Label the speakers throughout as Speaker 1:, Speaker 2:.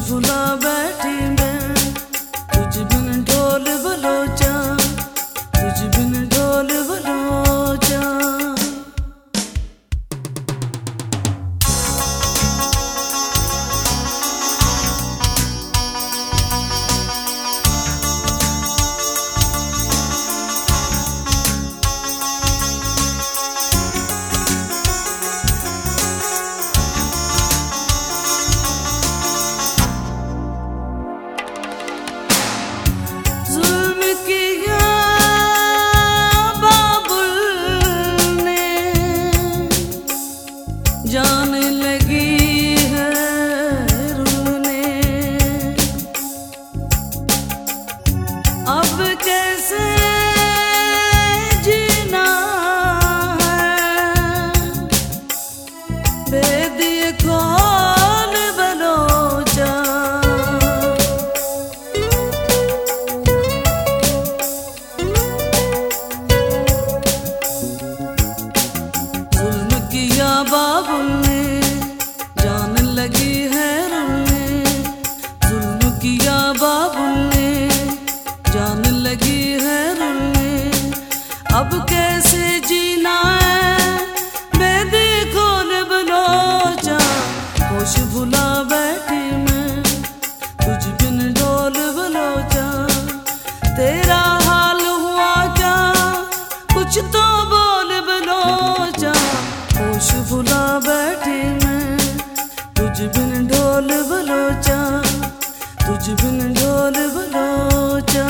Speaker 1: भुला बैठी मैं, तुझ बिन ढोल बलोचा, तुझ बिन ढोल बलोचा। जान लगी है रुलने, अब कैसे जीना है, भेद ये खोल बलोचा। जुल्म किया बाबुल ने, जान लगी है रुलने, जुल्म किया बाबुल ने, जान लगी है रुलने, अब कैसे जीना है, बेदी खोल बलोचा। होश भुला बैठी मैं, तुझ बिन ढोल बलोचा, तेरा हाल हुआ क्या, कुछ तो बोल बलोचा। होश भुला बैठी मैं, तुझ बिन ढोल बलोचा, तुझ बिन ढोल बलोचा।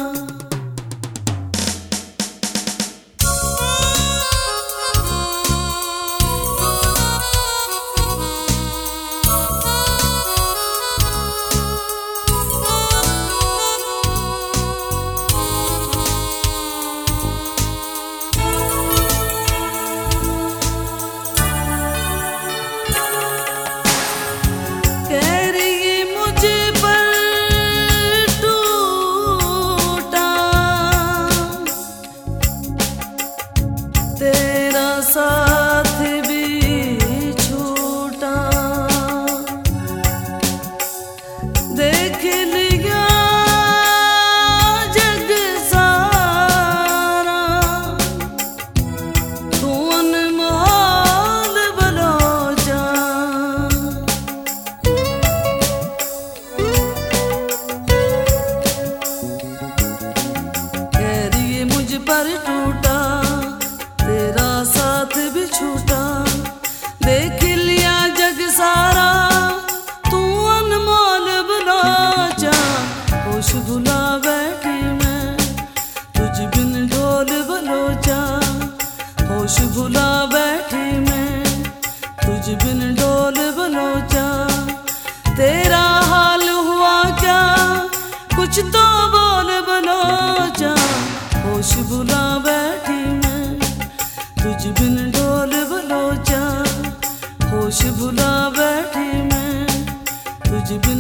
Speaker 1: तेरा साथ भी छूटा, देख लिया जग सारा, तू अनमोल बलोचा। खैर ये मुझ पर टूटा, तेरा साथ भी छूटा, देख लिया जग सारा, तू अनमोल बलोचा। होश भुला बैठी मैं, तुझ बिन ढोल बलोचा, होश भुला बैठी मैं, तुझ बिन ढोल बलोचा, तेरा हाल हुआ क्या, कुछ तो बोल बलोचा। होश भुला बैठी मैं, तुझ बिन ढोल बलोचा, होश भुला बैठी मैं, तुझ बिन